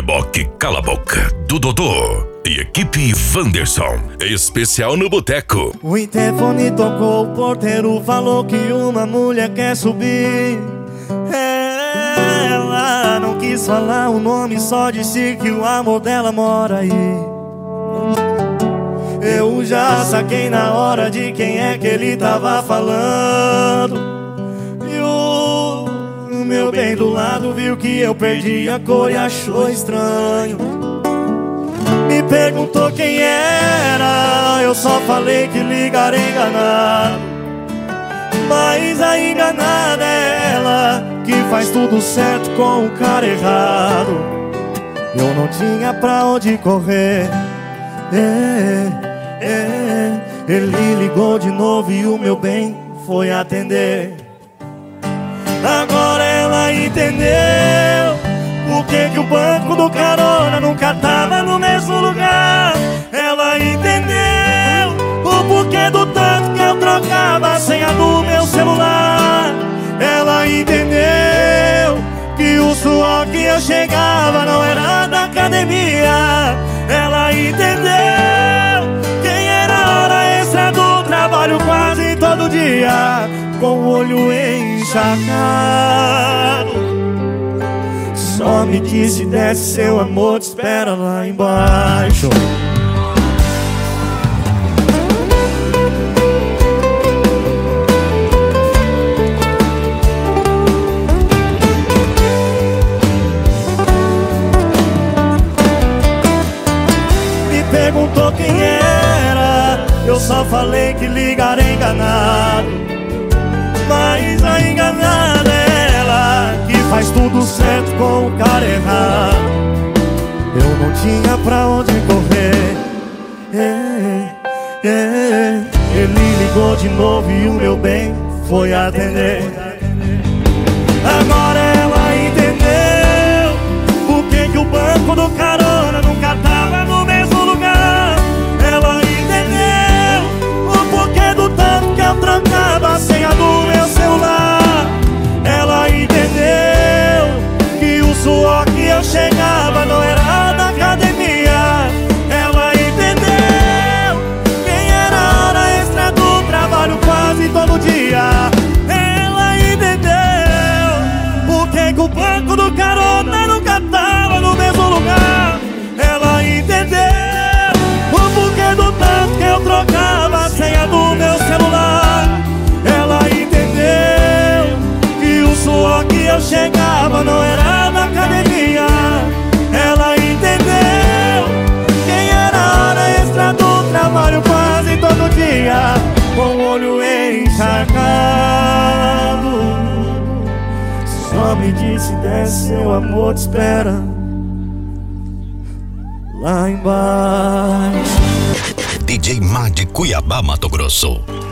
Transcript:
Reboque Cala a Boca, do Dodô e equipe Wanderson, especial no boteco. O interfone tocou, o porteiro falou que uma mulher quer subir. Ela não quis falar o nome, só disse que o amor dela mora aí. Eu já saquei na hora de quem é que ele tava falando. E o meu bem do lado viu que eu perdi a cor e achou estranho. Me perguntou quem era, eu só falei que ligarei enganado. Mas a enganada é ela, que faz tudo certo com o cara errado. Eu não tinha pra onde correr. Ele ligou de novo e o meu bem foi atender. Agora ela entendeu por que o banco do carona nunca tava no mesmo lugar. Ela entendeu o porquê do tanto que eu trocava a senha do meu celular. Ela entendeu que o suor que eu chegava não era da academia. Ela entendeu quem era a hora extra do trabalho quase todo dia, com o olho encharcado. Só me disse, desce, seu amor te espera lá embaixo. Me perguntou quem era, eu só falei que ligarei enganado. Mas a enganada é ela, que faz tudo certo com o cara errado. Eu não tinha pra onde correr. Ele ligou de novo e o meu bem foi atender. Agora ela entendeu por que o banco do carona nunca tava no mesmo lugar. Ela entendeu o porquê do tanto que eu trancava a senha do meu celular. Ela entendeu que o suor que eu chegava não era da academia. Ela entendeu quem era a hora extra do trabalho quase todo dia. Ela entendeu por que o banco do carona nunca tava no mesmo lugar. Ela entendeu o porquê do tanto que eu trocava a senha do meu celular. Ela entendeu que o suor que eu chegava não era na academia. Ela entendeu quem era a hora extra do trabalho quase todo dia, com o olho encharcado. Só me disse, desce, seu amor te espera lá embaixo. DJ Má de Cuiabá, Mato Grosso.